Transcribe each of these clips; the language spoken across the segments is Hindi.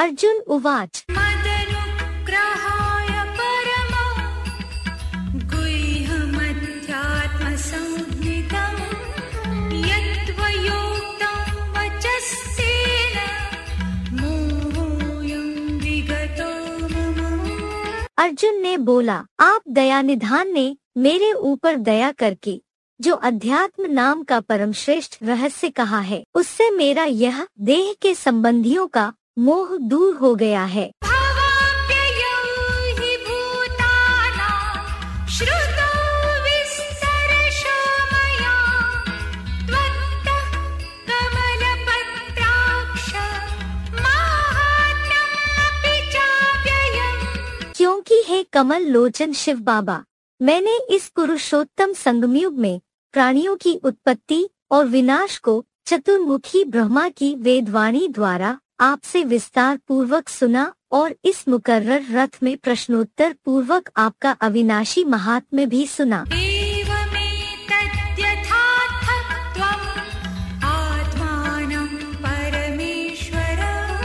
अर्जुन उवाच मदनुग्रहाय परमो गुह्यमध्यात्मसंज्ञितं यत्त्वयोक्तं वचस्तेन मोहोऽयं विगतो मम। अर्जुन ने बोला, आप दयानिधान ने मेरे ऊपर दया करके जो अध्यात्म नाम का परम श्रेष्ठ रहस्य कहा है, उससे मेरा यह देह के संबंधियों का मोह दूर हो गया है। भवाप्ययौ हि भूतानां श्रुतो विस्तरशो मया त्वत्तः कमलपत्राक्ष माहात्म्यमपि चाव्ययम्। क्योंकि हे कमल लोचन शिव बाबा, मैंने इस पुरुषोत्तम संगमयुग में प्राणियों की उत्पत्ति और विनाश को चतुर्मुखी ब्रह्मा की वेदवाणी द्वारा आपसे विस्तार पूर्वक सुना और इस मुकर्रर रथ में प्रश्नोत्तर पूर्वक आपका अविनाशी महात्म्य भी सुना। एवमेतद्यथार्थत्वम् आत्मानं परमेश्वर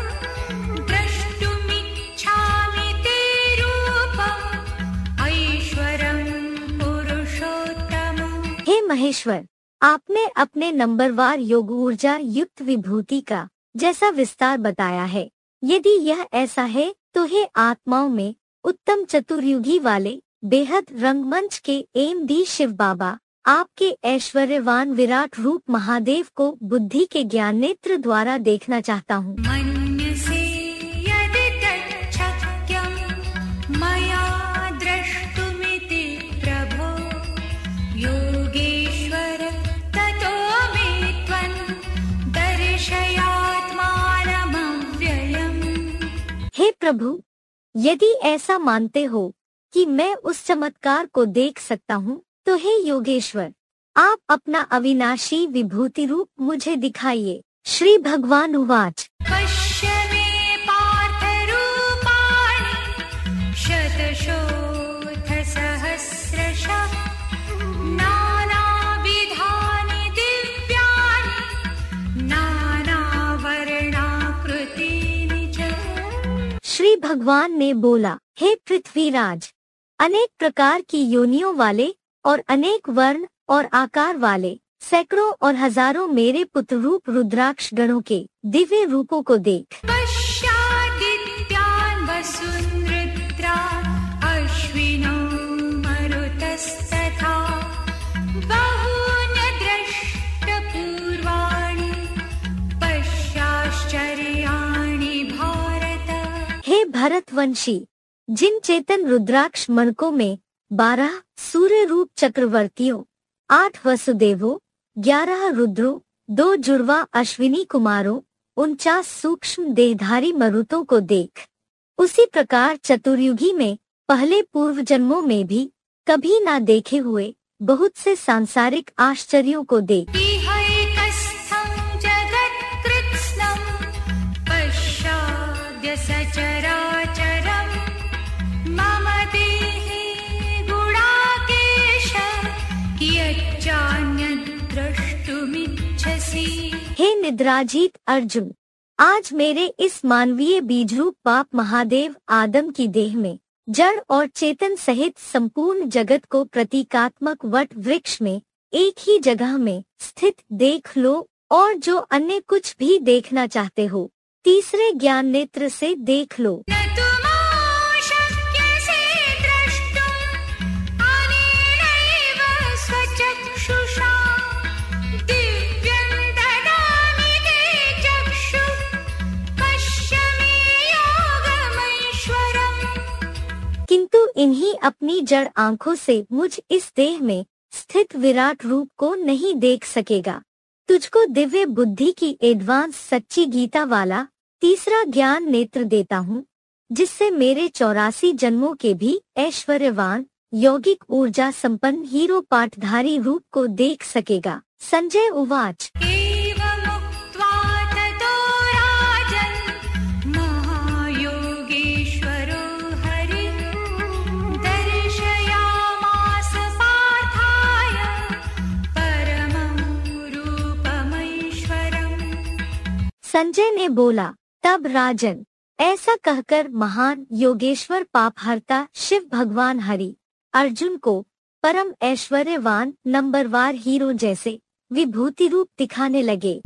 द्रष्टुमिच्छामि ते रूपम् ऐश्वरं पुरुषोत्तम। हे महेश्वर, आपने अपने नंबरवार योग ऊर्जा युक्त विभूति का जैसा विस्तार बताया है, यदि यह ऐसा है तो हे आत्माओं में उत्तम चतुर्युगी वाले बेहद रंगमंच के एमडी शिव बाबा, आपके ऐश्वर्यवान विराट रूप महादेव को बुद्धि के ज्ञान नेत्र द्वारा देखना चाहता हूँ। मन्यसे यदि तच्छक्यं मया द्रष्टुमिति प्रभो योगेश्वर ततो मे त्वं दर्शयात्मानमव्ययम्। हे प्रभु, यदि ऐसा मानते हो कि मैं उस चमत्कार को देख सकता हूँ, तो हे योगेश्वर, आप अपना अविनाशी विभूति रूप मुझे दिखाइए। श्री भगवान उवाच पश्य मे पार्थ रूपाणि शतशोऽथ सहस्रशः नानाविधानि दिव्यानि नानावर्णाकृतीनि च। श्री भगवान ने बोला, हे पृथ्वीराज, अनेक प्रकार की योनियों वाले और अनेक वर्ण और आकार वाले सैकड़ों और हजारों मेरे पुत्र रूप रुद्राक्ष गणों के दिव्य रूपों को देख। पश्यादित्यान् वसुनृत्रान् अश्विनौ मरुतस्तथा बहून्यदृष्टपूर्वाणि पश्याश्चर्याणि भारत। हे भरतवंशी, जिन चेतन रुद्राक्ष मणकों में 12 सूर्य रूप चक्रवर्तियों, 8 वसुदेवों, 11 रुद्रों, 2 जुड़वा अश्विनी कुमारों, 49 सूक्ष्म देहधारी मरुतों को देख। उसी प्रकार चतुर्युगी में पहले पूर्व जन्मों में भी कभी ना देखे हुए बहुत से सांसारिक आश्चर्यों को देख। इहैकस्थं जगत्कृत्स्नं पश्याद्य सचराचरम् मम देहे गुणाकेश यच्चान्यद्द्रष्टुमिच्छसि। हे निद्राजीत अर्जुन, आज मेरे इस मानवीय बीजरूप बाप महादेव आदम की देह में जड़ और चेतन सहित संपूर्ण जगत को प्रतीकात्मक वट वृक्ष में एक ही जगह में स्थित देख लो, और जो अन्य कुछ भी देखना चाहते हो तीसरे ज्ञान नेत्र से देख लो। न तुमां शक्यसे द्रष्टुम् अनेनैव स्वचक्षुषा दिव्यं ददामि ते चक्षुः पश्य मे योगमैश्वरम्। किंतु इन्हीं अपनी जड़ आँखों से मुझ इस देह में स्थित विराट रूप को नहीं देख सकेगा। तुझको दिव्य बुद्धि की एडवांस सच्ची गीता वाला तीसरा ज्ञान नेत्र देता हूँ, जिससे मेरे 84 जन्मों के भी ऐश्वर्यवान यौगिक ऊर्जा संपन्न हीरो पाठधारी रूप को देख सकेगा। संजय उवाच एवमुक्त्वा ततो राजन् महायोगेश्वरो हरिः दर्शयामास पार्थाय परमं रूपमैश्वरम्। संजय ने बोला, तब राजन, ऐसा कहकर महान योगेश्वर पापहर्ता शिव भगवान हरि अर्जुन को परम ऐश्वर्यवान नंबरवार हीरो जैसे विभूति रूप दिखाने लगे।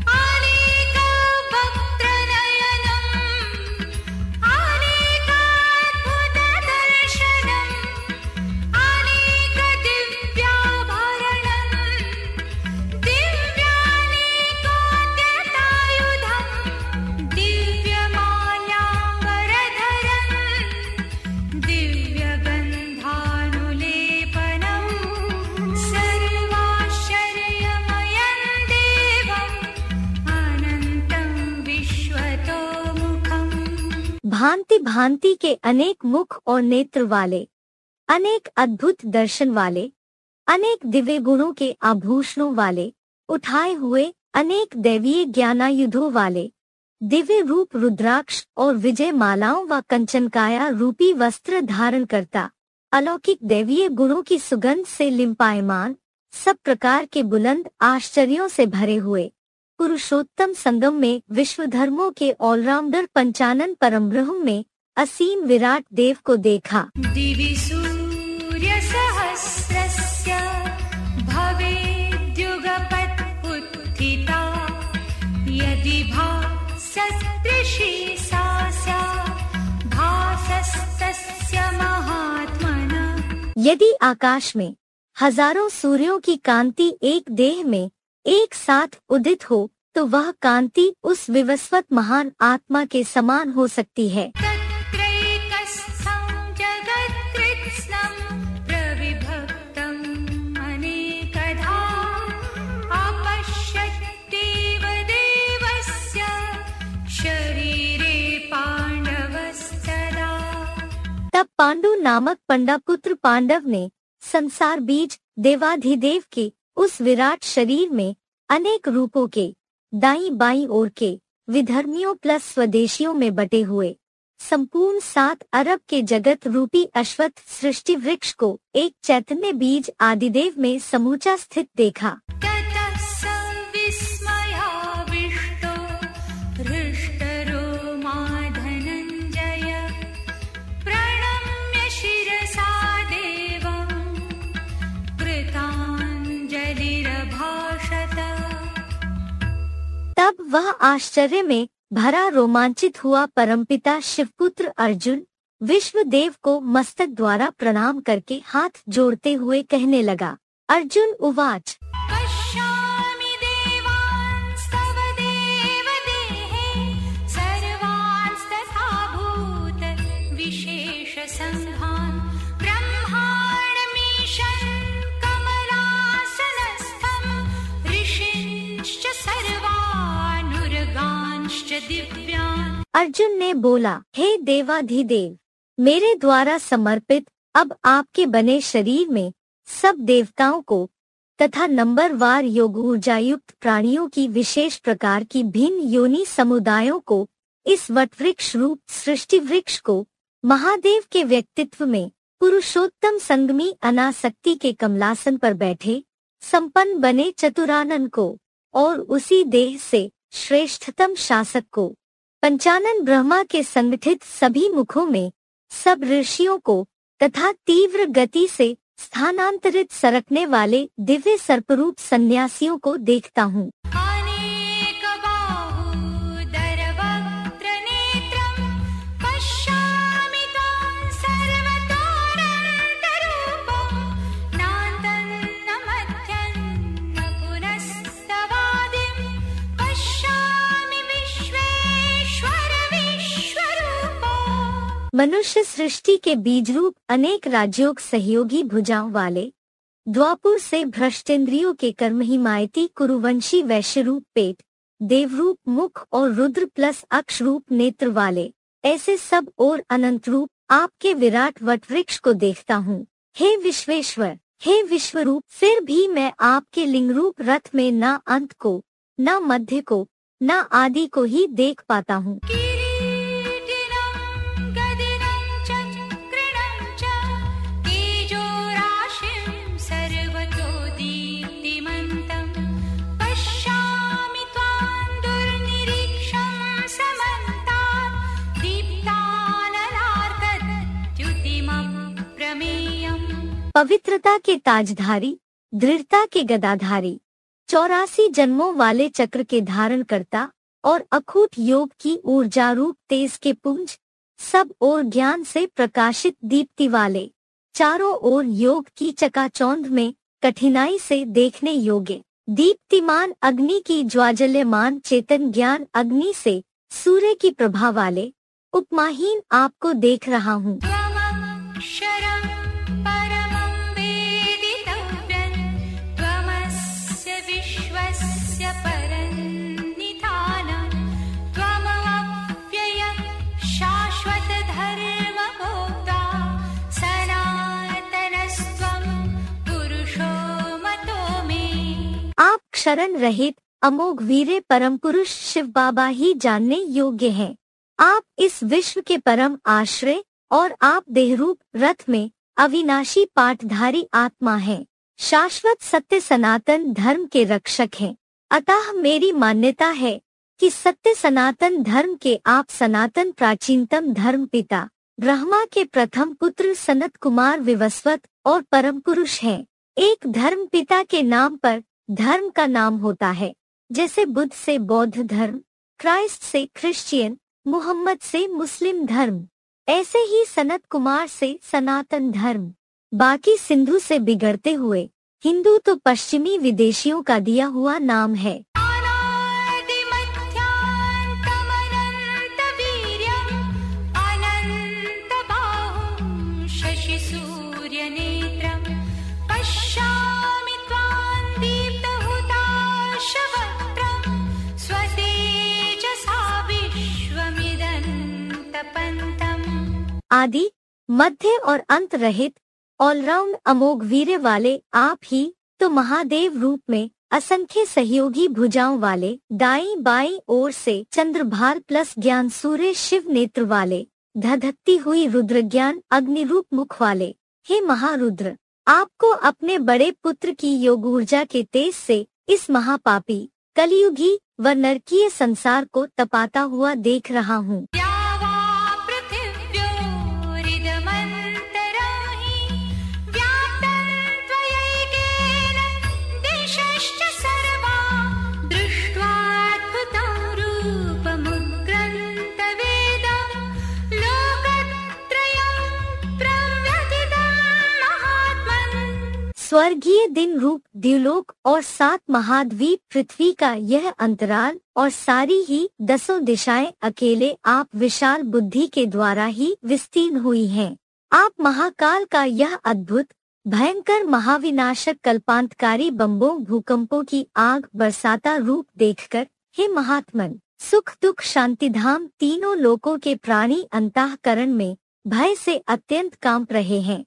भांति भांति के अनेक मुख और नेत्र वाले, अनेक अद्भुत दर्शन वाले, अनेक दिव्य गुणों के आभूषणों वाले, उठाए हुए अनेक दैवीय ज्ञानायुधों वाले, दिव्य रूप रुद्राक्ष और विजय मालाओं व कंचनकाया रूपी वस्त्र धारण करता, अलौकिक दैवीय गुणों की सुगंध से लिम्पायमान, सब प्रकार के बुलंद आश्चर्यों से भरे हुए पुरुषोत्तम संगम में विश्व धर्मों के ऑलराउंडर पंचानन परमब्रह्म में असीम विराट देव को देखा। दिवि सूर्य सहस्रस्य भवेद्युगपत् उत्थिता यदि भासस्तृषि सा स्यात् भासस्तस्य महात्मनः। यदि आकाश में हजारों सूर्यों की कांति एक देह में एक साथ उदित हो तो वह कांति उस विवस्वत महान आत्मा के समान हो सकती है। तत्रैकस्थं जगत्कृत्स्नं प्रविभक्तम् अनेकधा अपश्यद्देव देवस्य शरीरे पाण्डवस्तदा। तब पांडु नामक पंडापुत्र पांडव ने संसार बीज देवाधिदेव के उस विराट शरीर में अनेक रूपों के दाईं बाईं ओर के विधर्मियों प्लस स्वदेशियों में बटे हुए संपूर्ण 7 अरब के जगत रूपी अश्वत्थ सृष्टि वृक्ष को एक चैतन्य बीज आदिदेव में समूचा स्थित देखा। ततः स विस्मयाविष्टो हृष्टरोमा धनञ्जय प्रणम्य शिरसा देवं कृताञ्जलिरभाषत। तब वह आश्चर्य में भरा रोमांचित हुआ परमपिता शिवपुत्र अर्जुन विश्वदेव को मस्तक द्वारा प्रणाम करके हाथ जोड़ते हुए कहने लगा। अर्जुन उवाच पश्यामि देवांस्तव देवदेहे सर्वांस्तथा भूत विशेष संघान् ब्रह्माण्डमीशं कमलासनस्थं ऋषींश्च सर्वानुर्गांश्च दिव्यान्। अर्जुन ने बोला, हे देवाधिदेव, मेरे द्वारा समर्पित अब आपके बने शरीर में सब देवताओं को तथा नंबरवार योग ऊर्जायुक्त प्राणियों की विशेष प्रकार की भिन्न योनि समुदायों को इस वटवृक्ष रूप सृष्टि वृक्ष को महादेव के व्यक्तित्व में पुरुषोत्तम संगमी अनासक्ति के कमलासन पर बैठे संपन्न बने चतुरानन को और उसी देह से श्रेष्ठतम शासक को पंचानन ब्रह्मा के संगठित सभी मुखों में सब ऋषियों को तथा तीव्र गति से स्थानांतरित सरकने वाले दिव्य सर्परूप सन्यासियों को देखता हूँ। अनेक बाहूदरवक्त्र नेत्रं पश्यामि त्वां सर्वतोऽनन्तरूपं नान्तं न मध्यं न पुनस्तवादिं पश्यामि विश्वेश्वर विश्वरूपो। मनुष्य सृष्टि के बीज रूप अनेक राजयोग सहयोगी भुजाओं वाले द्वापुर से भ्रष्टेंद्रियों के कर्म हिमायती कुरुवंशी वैश्य रूप पेट देवरूप मुख और रुद्र प्लस अक्ष रूप नेत्र वाले ऐसे सब और अनंत रूप आपके विराट वटवृक्ष को देखता हूँ। हे विश्वेश्वर, हे विश्वरूप, फिर भी मैं आपके लिंग रूप रथ में न अंत को न मध्य को न आदि को ही देख पाता हूँ। किरीटिनं गदिनं चक्रिणं च तेजोराशिं सर्वतो दीप्तिमन्तं पश्यामि त्वां दुर्निरीक्षं समन्तात् दीप्तानलार्कद्युतिमतां। पवित्रता के ताजधारी, दृढ़ता के गदाधारी, 84 जन्मों वाले चक्र के धारण करता और अखूट योग की ऊर्जा रूप तेज के पुंज, सब ओर ज्ञान से प्रकाशित दीप्ति वाले, चारों ओर योग की चकाचौंध में कठिनाई से देखने योग्य, दीप्तिमान अग्नि की ज्वाजल्यमान चेतन ज्ञान अग्नि से सूर्य की प्रभा वाले, उपमाहीन आपको देख रहा हूँ। त्वमक्षरं परमं वेदितव्यं, त्वमस्य विश्वस्य परन्निधानं, त्वमव्ययः शाश्वतधर्मभोक्ता, सनातनस्त्वं पुरुषो मतो मे। आप क्षरण रहित अमोघ वीरे परम पुरुष शिव बाबा ही जानने योग्य हैं। आप इस विश्व के परम आश्रय और आप देहरूप रथ में अविनाशी पाठधारी आत्मा हैं, शाश्वत सत्य सनातन धर्म के रक्षक हैं। अतः मेरी मान्यता है कि सत्य सनातन धर्म के आप सनातन प्राचीनतम धर्म पिता ब्रह्मा के प्रथम पुत्र सनत कुमार विवस्वत और परम पुरुष हैं। एक धर्म पिता के नाम पर धर्म का नाम होता है, जैसे बुद्ध से बौद्ध धर्म, क्राइस्ट से क्रिश्चियन, मोहम्मद से मुस्लिम धर्म, ऐसे ही सनत कुमार से सनातन धर्म। बाकी सिंधु से बिगड़ते हुए हिंदू तो पश्चिमी विदेशियों का दिया हुआ नाम है। अनादिमध्यान्तमनन्तवीर्यम्, अनन्तबाहुं शशिसूर्यनेत्रं, पश्यामि त्वां दीप्तहुताशवक्त्रं, स्वतेजसा विश्वमिदन्तपन्तम्। आदि, मध्य और अंत रहित ऑलराउंड अमोघ वीर्य वाले आप ही तो महादेव रूप में असंख्य सहयोगी भुजाओं वाले, दाईं बाईं ओर से चंद्रभार प्लस ज्ञान सूर्य शिव नेत्र वाले, धधकती हुई रुद्र ज्ञान अग्नि रूप मुख वाले, हे महारुद्र, आपको अपने बड़े पुत्र की योग ऊर्जा के तेज से इस महापापी कलियुगी व नरकीय संसार को तपाता हुआ देख रहा हूँ। स्वर्गीय दिन रूप द्युलोक और 7 महाद्वीप पृथ्वी का यह अंतराल और सारी ही 10 दिशाएं अकेले आप विशाल बुद्धि के द्वारा ही विस्तीर्ण हुई हैं। आप महाकाल का यह अद्भुत भयंकर महाविनाशक कल्पांतकारी बम्बों भूकंपों की आग बरसाता रूप देखकर, हे महात्मन, सुख दुख शांतिधाम तीनों लोकों के प्राणी अंतःकरण में भय से अत्यंत कांप रहे हैं।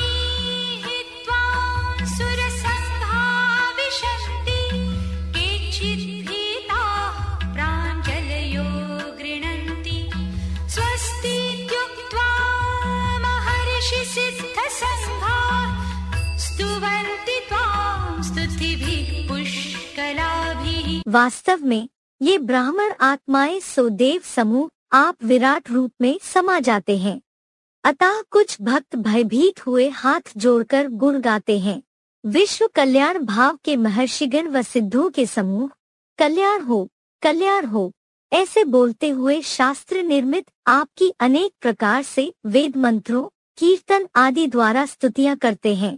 वास्तव में ये ब्राह्मण आत्माएं सोदेव समूह आप विराट रूप में समा जाते हैं। अतः कुछ भक्त भयभीत हुए हाथ जोड़कर गुण गाते हैं। विश्व कल्याण भाव के महर्षिगण व सिद्धों के समूह कल्याण हो ऐसे बोलते हुए शास्त्र निर्मित आपकी अनेक प्रकार से वेद मंत्रों, कीर्तन आदि द्वारा स्तुतियां करते हैं।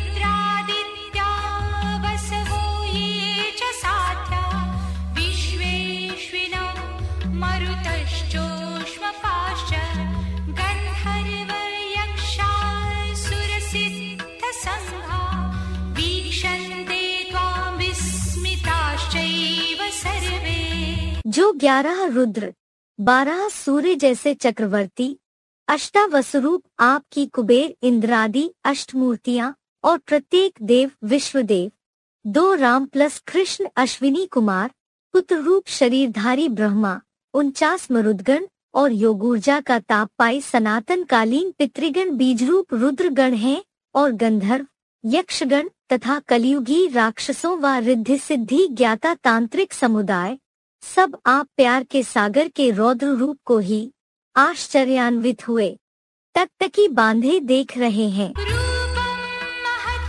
जो 11 रुद्र, 12 सूर्य जैसे चक्रवर्ती, अष्टावसुरूप आपकी कुबेर इंद्रादि अष्टमूर्तियां और प्रत्येक देव विश्वदेव, 2 राम प्लस कृष्ण अश्विनी कुमार, पुत्र रूप शरीरधारी ब्रह्मा, 49 मरुदगण और योगूर्जा का ताप पाई सनातन कालीन पितृगण बीजरूप रुद्रगण हैं और गंधर्व, यक्षगण तथा कलियुगी राक्षसों व रिद्धि सिद्धि ज्ञाता तांत्रिक समुदाय, सब आप प्यार के सागर के रौद्र रूप को ही आश्चर्यान्वित हुए टकटकी बांधे देख रहे हैं। रूपं महत्त्वं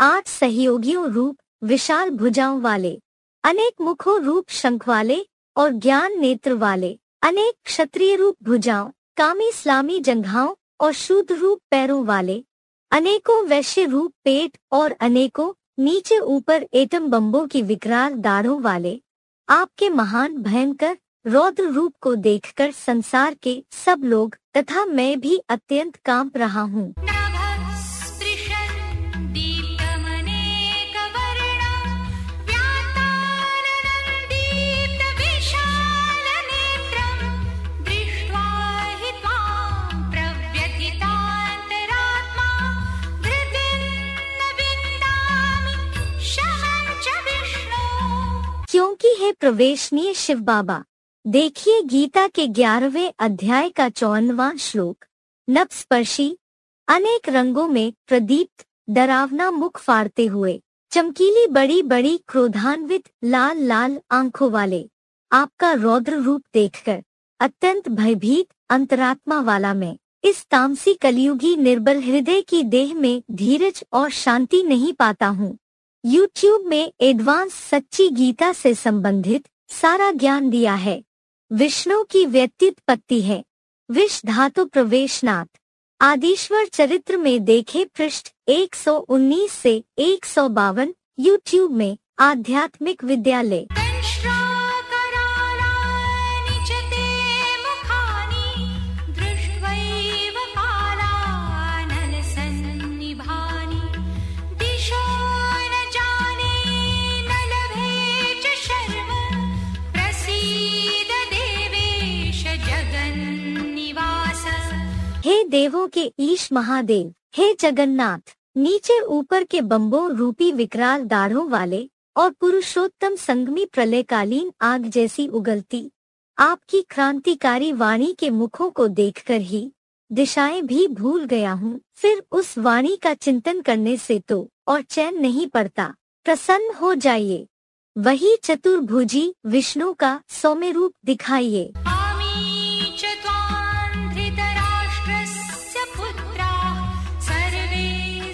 8 सहयोगियों रूप विशाल भुजाओं वाले, अनेक मुखों रूप शंख वाले और ज्ञान नेत्र वाले, अनेक क्षत्रिय रूप भुजाओं, कामी इस्लामी जंघाओं और शूद्र रूप पैरों वाले, अनेकों वैश्य रूप पेट और अनेकों नीचे ऊपर एटम बम्बों की विकराल दाढ़ों वाले, आपके महान भयंकर रौद्र रूप को देखकर संसार के सब लोग तथा मैं भी अत्यंत कांप रहा हूँ। नभःस्पृशन् दीप्तमनेकवर्णं व्याताननं दीप्तविशालनेत्रं दृष्ट्वा हि त्वां प्रव्यथितान्तरात्मा धृतिर्न विन्दामि शमं च विष्णो। क्योंकि है प्रवेशनीय शिव बाबा, देखिए गीता के 11वें अध्याय का 54वां श्लोक। नभ स्पर्शी, अनेक रंगों में प्रदीप्त, डरावना मुख फाड़ते हुए, चमकीली बड़ी बड़ी क्रोधान्वित लाल लाल आंखों वाले, आपका रौद्र रूप देखकर अत्यंत भयभीत अंतरात्मा वाला मैं इस तामसी कलयुगी निर्बल हृदय की देह में धीरज और शांति नहीं पाता हूँ। YouTube में एडवांस सच्ची गीता से संबंधित सारा ज्ञान दिया है। विष्णु की व्युत्पत्ति है, विष धातु प्रवेशनाथ। आदिश्वर चरित्र में देखे पृष्ठ 119 से 152। YouTube में आध्यात्मिक विद्यालय। दंष्ट्राकरालानि च ते मुखानि दृष्ट्वैव कालानलसन्निभानि दिशो न जाने न लभे च शर्म प्रसीद देवेश जगन्निवास। हे देवों के ईश महादेव, हे जगन्नाथ, नीचे ऊपर के बम्बों रूपी विकराल दाढ़ों वाले और पुरुषोत्तम संगमी प्रलयकालीन आग जैसी उगलती आपकी क्रांतिकारी वाणी के मुखों को देखकर ही दिशाएं भी भूल गया हूँ। फिर उस वाणी का चिंतन करने से तो और चैन नहीं पड़ता। प्रसन्न हो जाइए, वही चतुर्भुजी विष्णु का सौम्य रूप दिखाइए। आमी च त्वां धृतराष्ट्रस्य पुत्राः सर्वे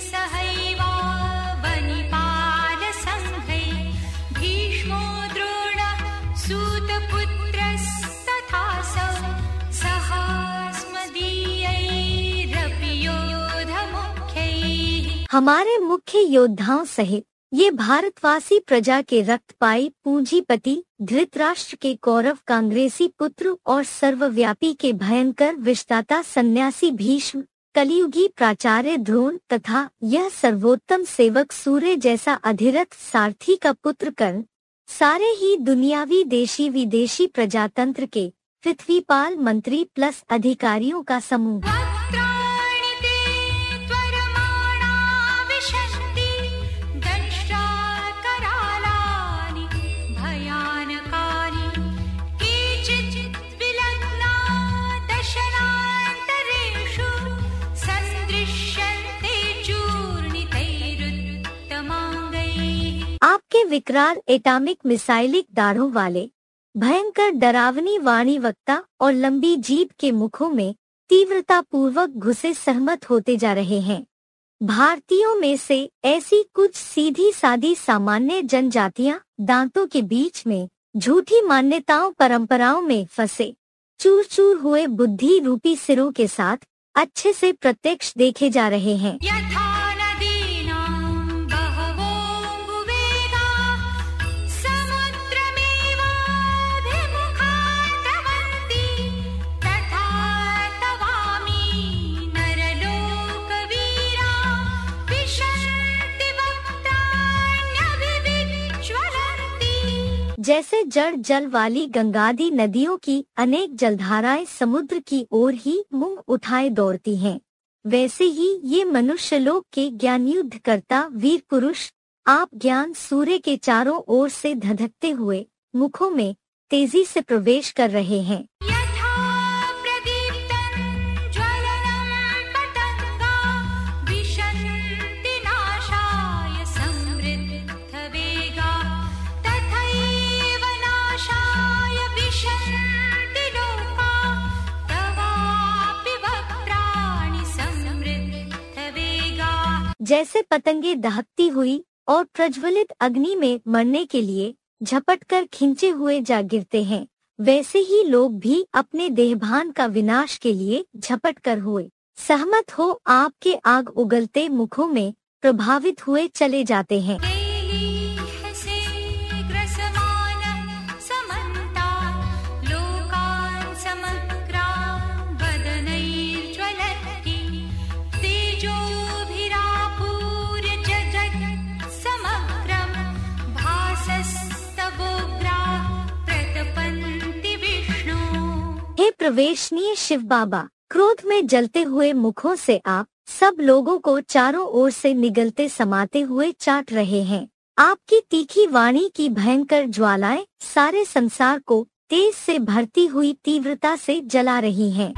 सहैवावनिपालसङ्घैः भीष्मो द्रोणः सूतपुत्रस्तथासौ सहास्मदीयैरपि योधमुख्यैः। हमारे मुख्य योद्धाओं सहित ये भारतवासी प्रजा के रक्तपाई पूंजीपति धृतराष्ट्र के कौरव कांग्रेसी पुत्र और सर्वव्यापी के भयंकर विषदाता सन्यासी भीष्म, कलियुगी प्राचार्य द्रोण तथा यह सर्वोत्तम सेवक सूर्य जैसा अधिरथ सारथी का पुत्र कर्ण, सारे ही दुनियावी देशी विदेशी प्रजातंत्र के पृथ्वीपाल मंत्री प्लस अधिकारियों का समूह। वक्त्राणि ते त्वरमाणा विशन्ति दंष्ट्राकरालानि भयानकानि केचित् विलग्ना दशनान्तरेषु सन्दृश्यन्ते चूर्णितैरुत्तमाङ्गैः। आपके विकराल एटॉमिक मिसाइलिक दाढ़ों वाले भयंकर डरावनी वाणी वक्ता और लंबी जीभ के मुखों में तीव्रता पूर्वक घुसे सहमत होते जा रहे हैं। भारतीयों में से ऐसी कुछ सीधी सादी सामान्य जनजातियां दांतों के बीच में झूठी मान्यताओं परंपराओं में फंसे चूर चूर हुए बुद्धि रूपी सिरों के साथ अच्छे से प्रत्यक्ष देखे जा रहे हैं। यथा नदीनां बहवोऽम्बुवेगाः समुद्रमेवाभिमुखा द्रवन्ति तथा तवामि नरलोकवीरा विशन्ति वक्त्राण्यभिविज्ज्वलन्ति। जैसे जड़ जल वाली गंगादि नदियों की अनेक जलधाराएं समुद्र की ओर ही मुंह उठाए दौड़ती हैं, वैसे ही ये मनुष्यलोक के ज्ञानयुद्ध करता वीर पुरुष आप ज्ञान सूर्य के चारों ओर से धधकते हुए मुखों में तेजी से प्रवेश कर रहे हैं। यथा प्रदीप्तं ज्वलनं पतङ्गा विशन्ति नाशाय समृद्धवेगा तथैव नाशाय विशन्ति लोका तवापि वक्त्राणि समृद्धवेगा। जैसे पतंगे दहकती हुई और प्रज्वलित अग्नि में मरने के लिए झपटकर खींचे हुए जा गिरते हैं, वैसे ही लोग भी अपने देहभान का विनाश के लिए झपटकर हुए सहमत हो आपके आग उगलते मुखों में प्रभावित हुए चले जाते हैं। हे प्रवेशनीय शिव बाबा, क्रोध में जलते हुए मुखों से आप सब लोगों को चारों ओर से निगलते समाते हुए चाट रहे हैं। आपकी तीखी वाणी की भयंकर ज्वालाएं सारे संसार को तेज से भरती हुई तीव्रता से जला रही हैं।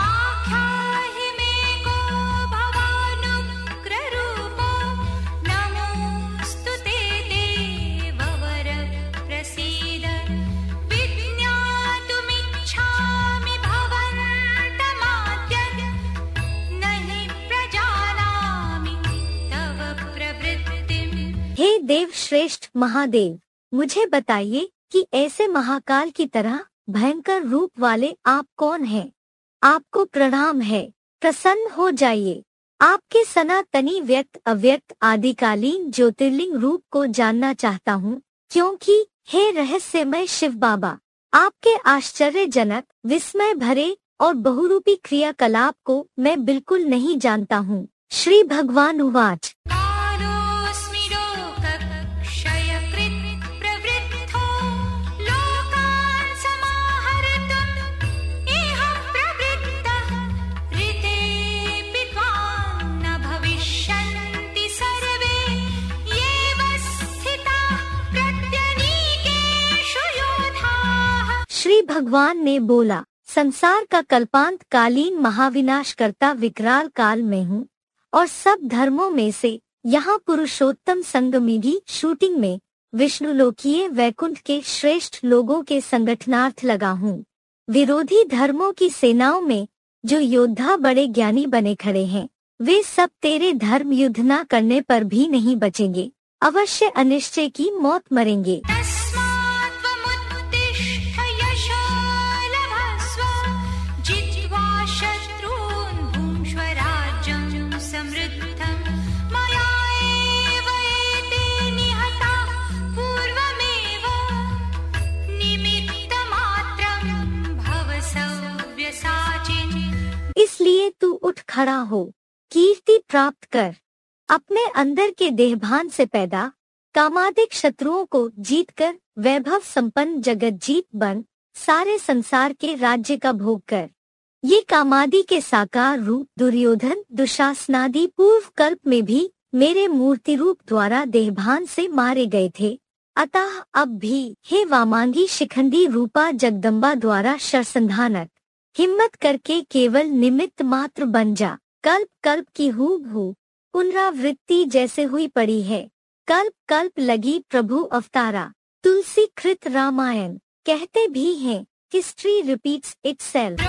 हे देव श्रेष्ठ महादेव, मुझे बताइए कि ऐसे महाकाल की तरह भयंकर रूप वाले आप कौन हैं? आपको प्रणाम है, प्रसन्न हो जाइए। आपके सनातनी व्यक्त अव्यक्त आदिकालीन ज्योतिर्लिंग रूप को जानना चाहता हूँ, क्योंकि हे रहस्यमय शिव बाबा, आपके आश्चर्यजनक विस्मय भरे और बहुरूपी क्रियाकलाप को मैं बिल्कुल नहीं जानता हूँ। श्री भगवान उवाच। श्री भगवान ने बोला, संसार का कल्पांत कालीन महाविनाश करता विकराल काल में हूँ और सब धर्मों में से यहाँ पुरुषोत्तम संगमिगी शूटिंग में विष्णुलोकीय वैकुंठ के श्रेष्ठ लोगों के संगठनार्थ लगा हूँ। विरोधी धर्मों की सेनाओं में जो योद्धा बड़े ज्ञानी बने खड़े हैं, वे सब तेरे धर्म युद्ध न करने पर भी नहीं बचेंगे, अवश्य अनिश्चय की मौत मरेंगे। इसलिए तू उठ खड़ा हो, कीर्ति प्राप्त कर, अपने अंदर के देहभान से पैदा कामादिक शत्रुओं को जीतकर वैभव संपन्न जगत जीत बन सारे संसार के राज्य का भोग कर। ये कामादि के साकार रूप दुर्योधन दुशासनादि पूर्व कल्प में भी मेरे मूर्ति रूप द्वारा देहभान से मारे गए थे, अतः अब भी हे वामांगी शिखंडी रूपा जगदम्बा द्वारा शरसंधानक हिम्मत करके केवल निमित्त मात्र बन जा। कल्प कल्प की हूबहू पुनरावृत्ति जैसे हुई पड़ी है, कल्प कल्प लगी प्रभु अवतारा। तुलसी कृत रामायण कहते भी हैं, हिस्ट्री रिपीट्स इटसेल्फ।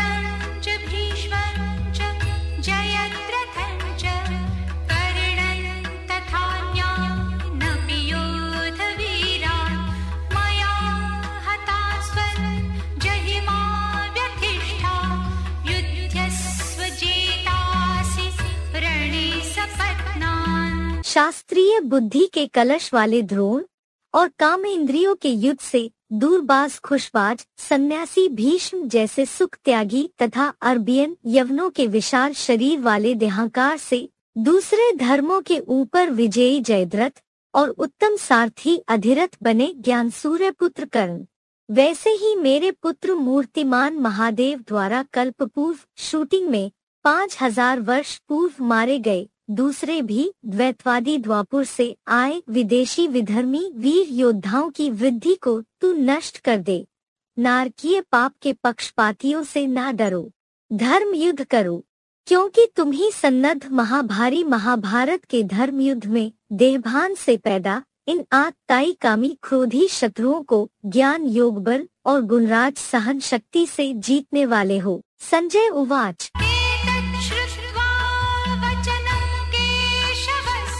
शास्त्रीय बुद्धि के कलश वाले द्रोण और काम इंद्रियों के युद्ध से दूरबाज खुशबाज सन्यासी भीष्म जैसे सुख त्यागी तथा अरबियन यवनों के विशाल शरीर वाले देहाकार से दूसरे धर्मों के ऊपर विजयी जयद्रथ और उत्तम सारथी अधिरथ बने ज्ञान सूर्य पुत्र कर्ण, वैसे ही मेरे पुत्र मूर्तिमान महादेव द्वारा कल्प पूर्व शूटिंग में 5000 वर्ष पूर्व मारे गए दूसरे भी द्वैतवादी द्वापुर से आए विदेशी विधर्मी वीर योद्धाओं की वृद्धि को तू नष्ट कर दे। नारकीय पाप के पक्षपातियों से ना डरो, धर्म युद्ध करो, क्योंकि तुम ही सन्नद्ध महाभारी महाभारत के धर्म युद्ध में देहभान से पैदा इन आत्ताई कामी क्रोधी शत्रुओं को ज्ञान योग बल और गुणराज सहन शक्ति से जीतने वाले हो। संजय उवाच।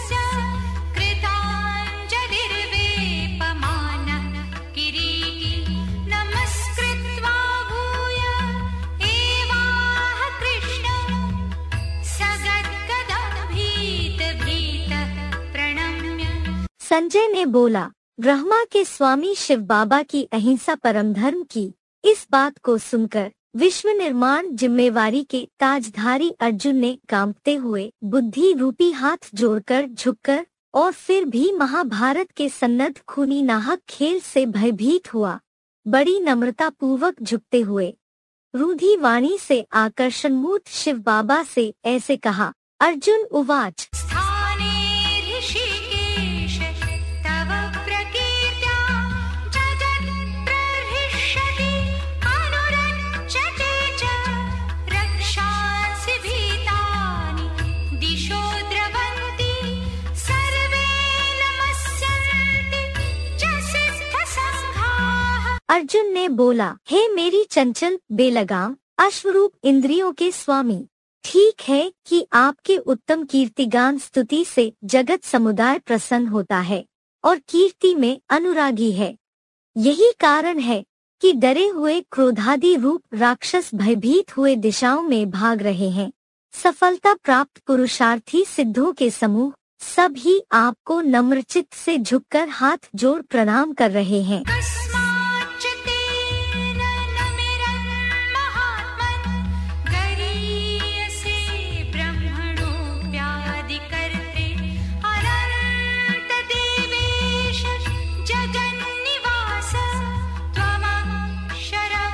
संजय ने बोला, ब्रह्मा के स्वामी शिव बाबा की अहिंसा परम धर्म की इस बात को सुनकर विश्व निर्माण जिम्मेवारी के ताजधारी अर्जुन ने कांपते हुए बुद्धि रूपी हाथ जोड़कर झुककर और फिर भी महाभारत के सन्नद्ध खूनी नाहक खेल से भयभीत हुआ। बड़ी नम्रता पूर्वक झुकते हुए रूधी वाणी से आकर्षणमूर्त शिव बाबा से ऐसे कहा। अर्जुन उवाच, स्थाने ऋषिकेश तव प्रकीर्त्या जगत्प्रहृष्यति अनुरज्यते च रक्षांसि भीतानि दिशो द्रवन्ति सर्वे नमस्यन्ति च सिद्धसङ्घाः। अर्जुन ने बोला, हे मेरी चंचल बेलगाम अश्वरूप इंद्रियों के स्वामी, ठीक है कि आपके उत्तम कीर्तिगान स्तुति से जगत समुदाय प्रसन्न होता है और कीर्ति में अनुरागी है। यही कारण है कि डरे हुए क्रोधादि रूप राक्षस भयभीत हुए दिशाओं में भाग रहे हैं। सफलता प्राप्त पुरुषार्थी सिद्धों के समूह सब ही आपको नम्रचित्त से झुककर हाथ जोड़ प्रणाम कर रहे हैं। कस्माच्च तेन नमिरन्महात्मन् गरीयसे ब्रह्मणोऽप्यादिकर्त्रे अनन्तदेवेश जगन्निवास त्वमक्षरं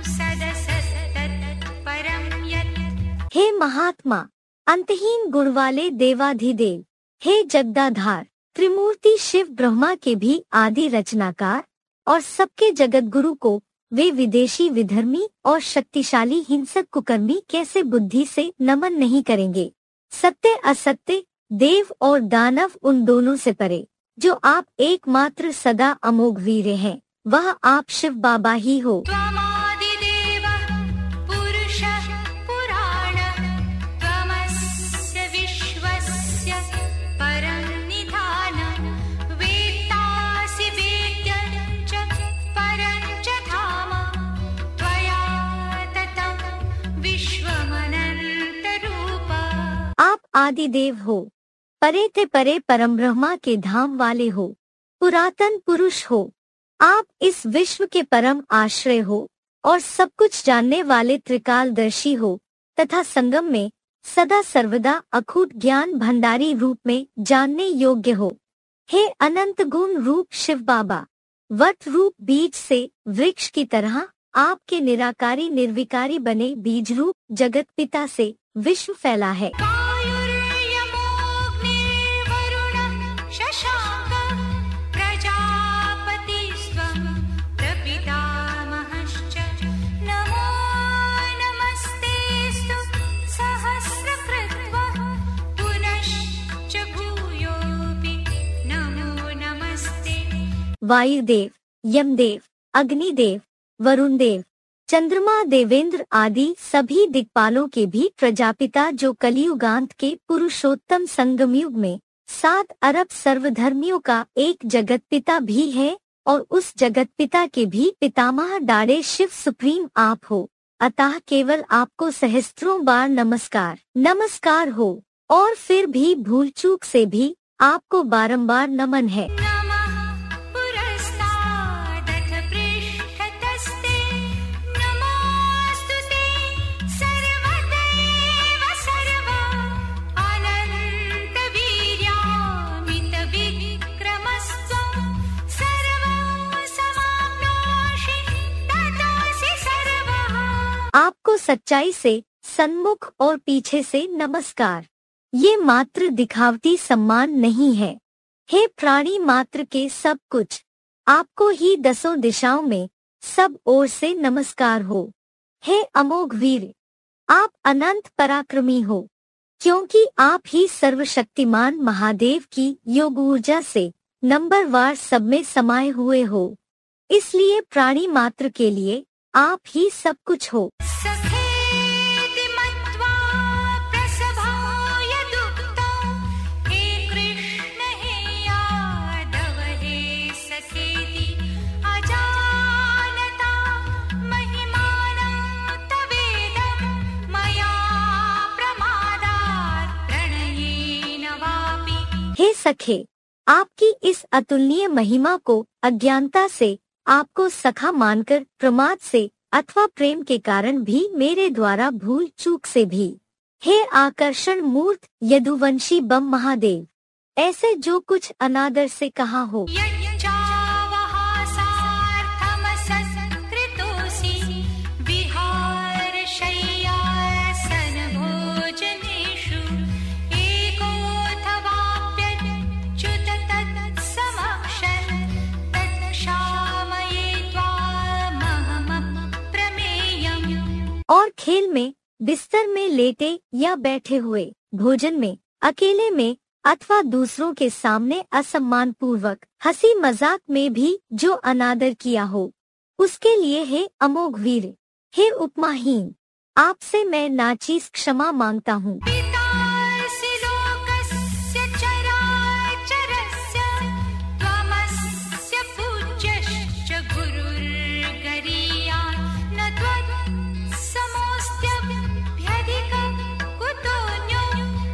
सदसस्तत्परं यत्। हे महात्मा, अंतहीन गुण वाले देवाधिदेव, हे जगदाधार त्रिमूर्ति शिव ब्रह्मा के भी आदि रचनाकार और सबके जगत गुरु को वे विदेशी विधर्मी और शक्तिशाली हिंसक कुकर्मी कैसे बुद्धि से नमन नहीं करेंगे। सत्य असत्य, देव और दानव उन दोनों से परे जो आप एकमात्र सदा अमोघ वीर हैं, वह आप शिव बाबा ही हो। त्वमादिदेवः पुरुषः पुराणः त्वमस्य विश्वस्य परं निधानम् वेत्तासि वेद्यं च परं च धाम त्वया ततं विश्वमनन्तरूप। आप आदिदेव हो, परे ते परे परम ब्रह्मा के धाम वाले हो, पुरातन पुरुष हो। आप इस विश्व के परम आश्रय हो और सब कुछ जानने वाले त्रिकालदर्शी हो तथा संगम में सदा सर्वदा अखूट ज्ञान भंडारी रूप में जानने योग्य हो। हे अनंत गुण रूप शिव बाबा, वट रूप बीज से वृक्ष की तरह आपके निराकारी निर्विकारी बने बीज रूप जगत पिता से विश्व फैला है। कायुर्यमोऽग्निर्वरुणः शशाङ्कः प्रजापतिस्त्वं प्रपितामहश्च नमो नमस्तेऽस्तु सहस्रकृत्वः पुनश्च भूयोऽपि नमो नमस्ते। वायुदेव, यमदेव, अग्निदेव, वरुण देव, चंद्रमा देवेंद्र आदि सभी दिक्पालों के भी प्रजापिता जो कलियुगांत के पुरुषोत्तम संगम युग में 7 अरब सर्वधर्मियों का एक जगत पिता भी है और उस जगत पिता के भी पितामह डाड़े शिव सुप्रीम आप हो। अतः केवल आपको सहस्त्रों बार नमस्कार हो और फिर भी भूल चूक से भी आपको बारंबार नमन है। नमः पुरस्तादथ पृष्ठतस्ते नमोऽस्तुते सर्वदैव सर्वा अनन्तवीर्यामितविक्रमस्त्वं सर्वं समाप्नोषि ततोऽसि सर्वः। आपको सच्चाई से सन्मुख और पीछे से नमस्कार। ये मात्र दिखावटी सम्मान नहीं है। हे प्राणी मात्र के सब कुछ, आपको ही दसों दिशाओं में सब ओर से नमस्कार हो। हे अमोघ वीर, आप अनंत पराक्रमी हो, क्योंकि आप ही सर्वशक्तिमान महादेव की योग ऊर्जा से नंबरवार सब में समाये हुए हो। इसलिए प्राणी मात्र के लिए आप ही सब कुछ हो। सखेति मत्वा प्रसभाय दुःखं हे कृष्ण हे यादव हे सखेति अजानता महिमानं तवेदं मया प्रमादात् प्रणयेन वापि। हे सखे, आपकी इस अतुलनीय महिमा को अज्ञानता से, आपको सखा मानकर, प्रमाद से अथवा प्रेम के कारण भी, मेरे द्वारा भूल चूक से भी, हे आकर्षण मूर्त यदुवंशी बम महादेव, ऐसे जो कुछ अनादर से कहा हो, यच्चावहासार्थमसत्कृतोऽसि विहारशय्यासनभोजनेषु एकोऽथवाप्यच्युत तत्समक्षन् तत्क्षामये त्वामहमप्रमेयम्। और खेल में, बिस्तर में लेटे या बैठे हुए, भोजन में, अकेले में अथवा दूसरों के सामने असम्मान पूर्वक, हंसी मजाक में भी जो अनादर किया हो, उसके लिए हे अमोघ वीर, हे उपमाहीन, आपसे मैं नाचीज क्षमा मांगता हूँ। पितासि लोकस्य चराचरस्य त्वमस्य पूज्यश्च गुरुर्गरीयान् न त्वत्समोऽस्त्यभ्यधिकः कुतोऽन्यो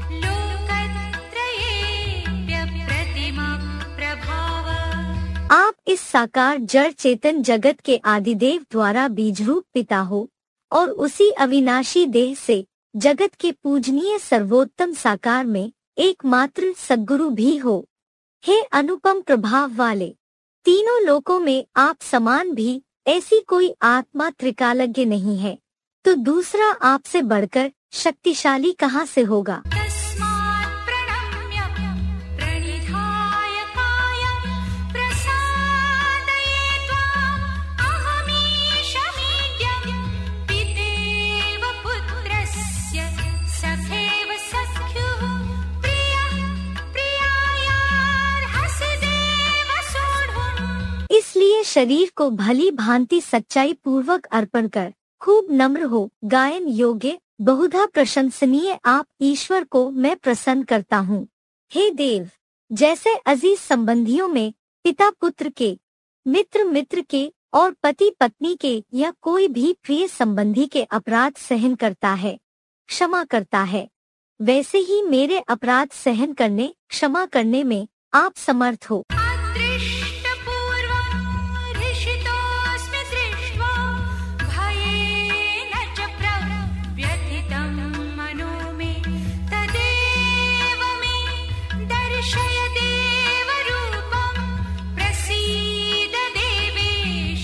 लोकत्रयेऽप्यप्रतिमः प्रभावः। आप इस साकार जड़ चेतन जगत के आदिदेव द्वारा बीजरूप पिता हो और उसी अविनाशी देह से जगत के पूजनीय सर्वोत्तम साकार में एकमात्र सद्गुरु भी हो। हे अनुपम प्रभाव वाले, तीनों लोकों में आप समान भी ऐसी कोई आत्मा त्रिकालज्ञ नहीं है, तो दूसरा आपसे बढ़कर शक्तिशाली कहाँ से होगा। तस्मात् प्रणम्य प्रणिधाय कायं प्रसादये त्वाम् अहमीशमीड्यं पितेव पुत्रस्य सखेव सख्युः प्रियः प्रियायार्हसि देव सोढुम्। इसलिए शरीर को भली भांति सच्चाई पूर्वक अर्पण कर खूब नम्र हो, गायन योग्य, बहुधा प्रशंसनीय आप ईश्वर को मैं प्रसन्न करता हूँ। हे देव, जैसे अजीज संबंधियों में पिता पुत्र के, मित्र मित्र के और पति पत्नी के या कोई भी प्रिय संबंधी के अपराध सहन करता है, क्षमा करता है, वैसे ही मेरे अपराध सहन करने, क्षमा करने में आप समर्थ हो। अदृष्टपूर्वं हृषितोऽस्मि दृष्ट्वा भयेन च प्रव्यथितं मनो मे तदेव मे दर्शय देवरूपं प्रसीद देवेश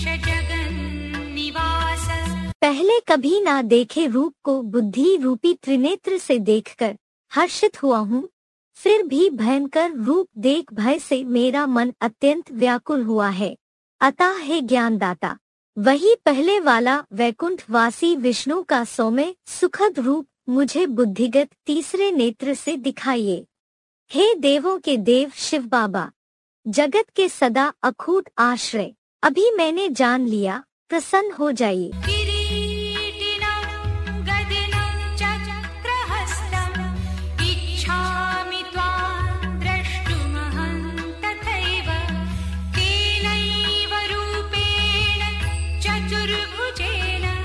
जगन्निवास। पहले कभी ना देखे रूप को बुद्धि रूपी त्रिनेत्र से देखकर हर्षित हुआ हूँ, फिर भी भयंकर रूप देख भय से मेरा मन अत्यंत व्याकुल हुआ है। अतः हे ज्ञानदाता, वही पहले वाला वैकुंठवासी विष्णु का सौम्य सुखद रूप मुझे बुद्धिगत तीसरे नेत्र से दिखाइए। हे देवों के देव शिव बाबा, जगत के सदा अखूट आश्रय, अभी मैंने जान लिया, प्रसन्न हो जाइए। किरीटिनं गदिनं चक्रहस्तम् इच्छामि त्वां द्रष्टुमहं तथैव तेनैव रूपेण चतुर्भुजेन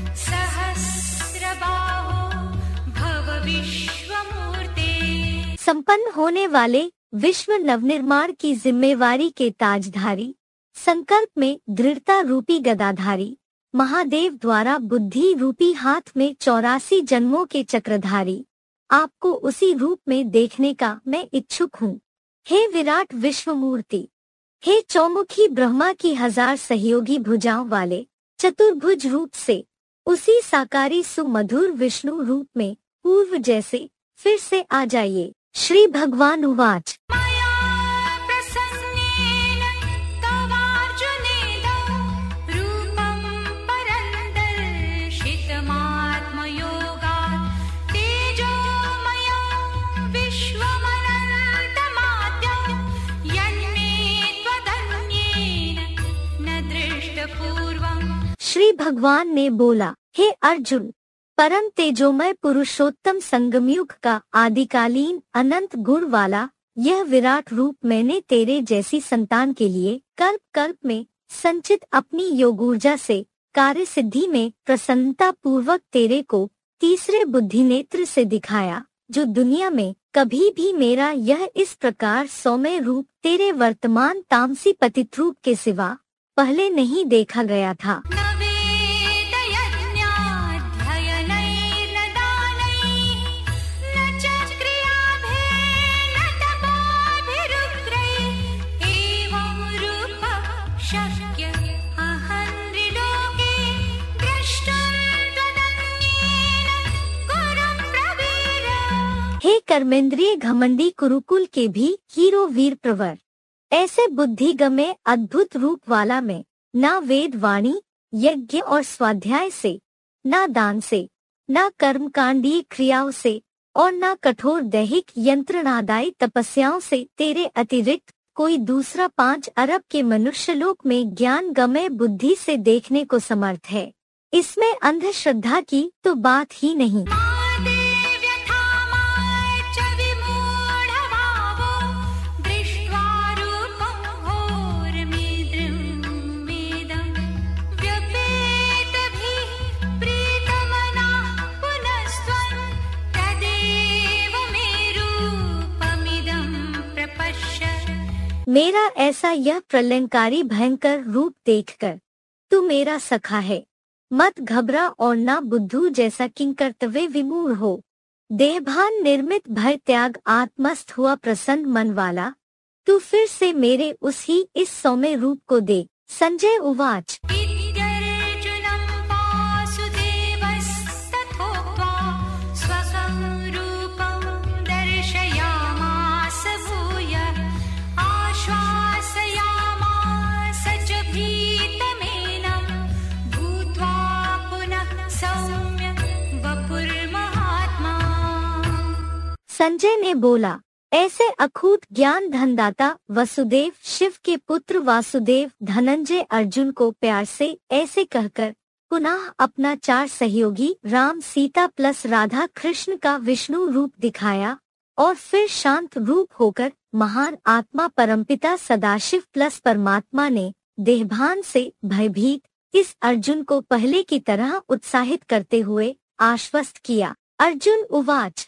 सहस्रबाहो भव विश्वमूर्ते। संपन्न होने वाले विश्व नवनिर्माण की जिम्मेवारी के ताजधारी, संकल्प में दृढ़ता रूपी गदाधारी, महादेव द्वारा बुद्धि रूपी हाथ में 84 जन्मों के चक्रधारी, आपको उसी रूप में देखने का मैं इच्छुक हूँ। हे विराट विश्वमूर्ति, हे चौमुखी ब्रह्मा की 1000 सहयोगी भुजाओं वाले चतुर्भुज रूप से उसी साकारी सुमधुर विष्णु रूप में पूर्व जैसे फिर से आ जाइए। श्री भगवान उवाच। मया प्रसन्नेन तवार्जुनेदं रूपं परं दर्शितमात्मयोगात् तेजोमयं विश्वमनन्तमाद्यं यन्मे त्वदन्येन न दृष्टपूर्वम्। श्री भगवान ने बोला, हे अर्जुन, परम तेजोमय पुरुषोत्तम संगमयुग का आदिकालीन अनंत गुण वाला यह विराट रूप मैंने तेरे जैसी संतान के लिए कल्प कल्प में संचित अपनी योग ऊर्जा से कार्य सिद्धि में प्रसन्नता पूर्वक तेरे को तीसरे बुद्धि नेत्र से दिखाया, जो दुनिया में कभी भी मेरा यह इस प्रकार सौम्य रूप तेरे वर्तमान तामसी पतित रूप के सिवा पहले नहीं देखा गया था। न वेदयज्ञाध्ययनैर्न दानैः, न च क्रियाभिर्न तपोभिरुग्रैः, एवं रूपः शक्य अहं त्रिलोके द्रष्टुं त्वदन्येन कुरु प्रवीर। हे कर्मेंद्रिय घमंडी कुरुकुल के भी हीरो वीर प्रवर, ऐसे बुद्धिगम्य अद्भुत रूप वाला मैं ना वेद वाणी यज्ञ और स्वाध्याय से, ना दान से, ना कर्मकांडीय क्रियाओं से और ना कठोर दैहिक यंत्रणादायी तपस्याओं से तेरे अतिरिक्त कोई दूसरा 5 अरब के मनुष्यलोक में ज्ञान गमय बुद्धि से देखने को समर्थ है। इसमें अंधश्रद्धा की तो बात ही नहीं। मेरा ऐसा यह प्रलयंकारी भयंकर रूप देखकर तू मेरा सखा है, मत घबरा और ना बुद्धू जैसा किंकर्तव्य विमूढ़ हो। देहभान निर्मित भय त्याग आत्मस्थ हुआ प्रसन्न मन वाला तू फिर से मेरे उस ही इस सौम्य रूप को देख। संजय उवाच। संजय ने बोला, ऐसे अखूट ज्ञान धनदाता वसुदेव शिव के पुत्र वासुदेव धनंजय अर्जुन को प्यार से ऐसे कहकर पुनः अपना 4 सहयोगी राम सीता प्लस राधा कृष्ण का विष्णु रूप दिखाया और फिर शांत रूप होकर महान आत्मा परमपिता सदाशिव प्लस परमात्मा ने देहभान से भयभीत इस अर्जुन को पहले की तरह उत्साहित करते हुए आश्वस्त किया। अर्जुन उवाच।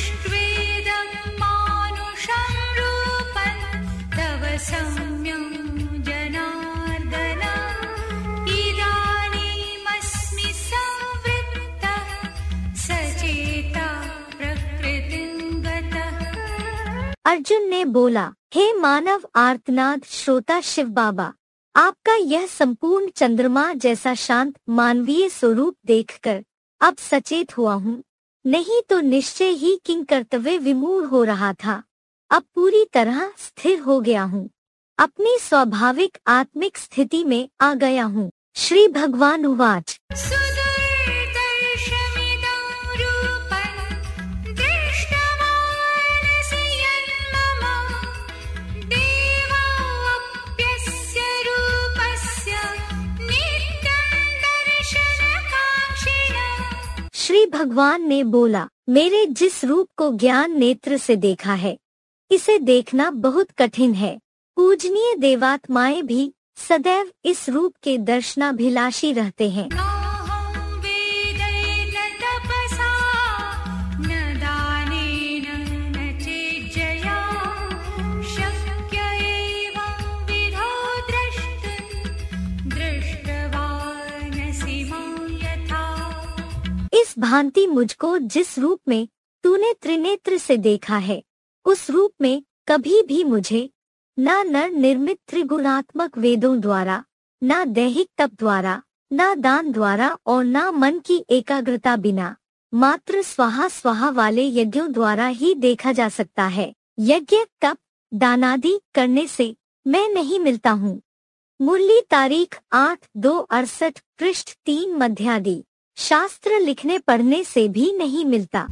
सम्यं जनार्दन इदानीमस्मि संवृत्तः सचेता प्रकृतिं गतः। अर्जुन ने बोला, हे मानव आर्तनाद श्रोता शिव बाबा, आपका यह संपूर्ण चंद्रमा जैसा शांत मानवीय स्वरूप देखकर अब सचेत हुआ हूँ, नहीं तो निश्चय ही किंकर्तव्य विमूढ़ हो रहा था। अब पूरी तरह स्थिर हो गया हूँ, अपनी स्वाभाविक आत्मिक स्थिति में आ गया हूँ। श्री भगवान उवाच। श्री भगवान ने बोला, मेरे जिस रूप को ज्ञान नेत्र से देखा है, इसे देखना बहुत कठिन है। पूजनीय देवात्माएं भी सदैव इस रूप के दर्शनाभिलाषी रहते हैं। इस भांति मुझको जिस रूप में तूने त्रिनेत्र से देखा है, उस रूप में कभी भी मुझे ना नर निर्मित त्रिगुणात्मक वेदों द्वारा, ना दैहिक तप द्वारा, ना दान द्वारा और ना मन की एकाग्रता बिना मात्र स्वाहा स्वाहा वाले यज्ञों द्वारा ही देखा जा सकता है। यज्ञ तप दानादि करने से मैं नहीं मिलता हूँ। मुरली तारीख 8/2/68 पृष्ठ 3 मध्यादि। शास्त्र लिखने पढ़ने से भी नहीं मिलता।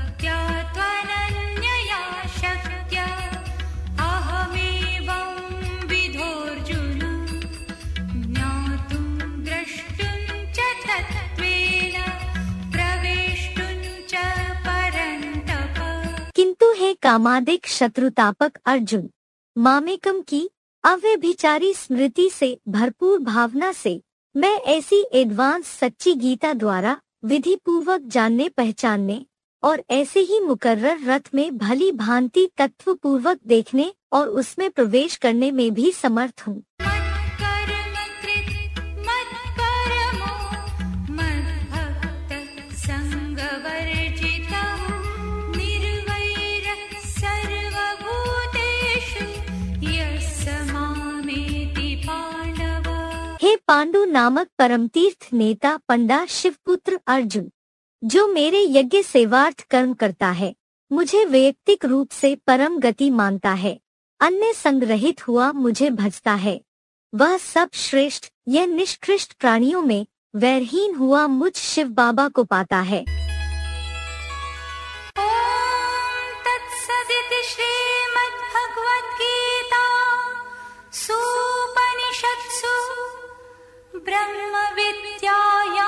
किंतु हे कामादिक शत्रुतापक अर्जुन, मामेकम की अव्यभिचारी स्मृति से भरपूर भावना से मैं ऐसी एडवांस सच्ची गीता द्वारा विधि पूर्वक जानने पहचानने और ऐसे ही मुकर्रर रथ में भली भांति तत्वपूर्वक देखने और उसमें प्रवेश करने में भी समर्थ हूँ। मत्कर्म कृत मत्परमो मद्भक्त संगवर्जितः निर्वैरः सर्वभूतेषु यः स मामेति पांडव। हे पांडु नामक परम तीर्थ नेता पंडा शिवपुत्र अर्जुन, जो मेरे यज्ञ सेवार्थ कर्म करता है, मुझे वैयक्तिक रूप से परम गति मानता है, अन्य संग्रहित हुआ मुझे भजता है, वह सब श्रेष्ठ यह निष्कृष्ट प्राणियों में वैरहीन हुआ मुझ शिव बाबा को पाता है। ओम तत्सदिति श्रीमद्भगवद्गीता सुपनिषत्सु ब्रह्मविद्यायां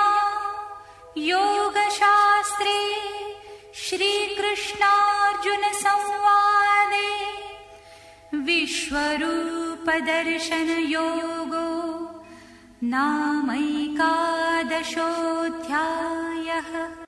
योगशास्त्रे श्रीकृष्णार्जुन संवादे विश्वरूपदर्शन योगो नामैकादशोऽध्यायः।